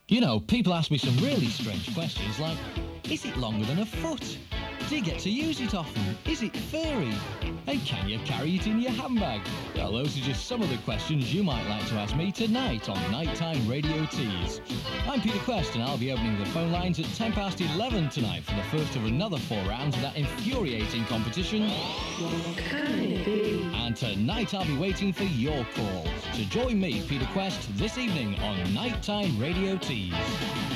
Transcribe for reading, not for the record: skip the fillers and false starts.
You know, people ask me some really strange questions like, is it longer than a foot? Do you get to use it often? Is it furry? And can you carry it in your handbag? Well, those are just some of the questions you might like to ask me tonight on Nighttime Radio Tease. I'm Peter Quest and I'll be opening the phone lines at 11:10 tonight for the first of another 4 rounds of that infuriating competition. And tonight I'll be waiting for your call. So join me, Peter Quest, this evening on Nighttime Radio Tease.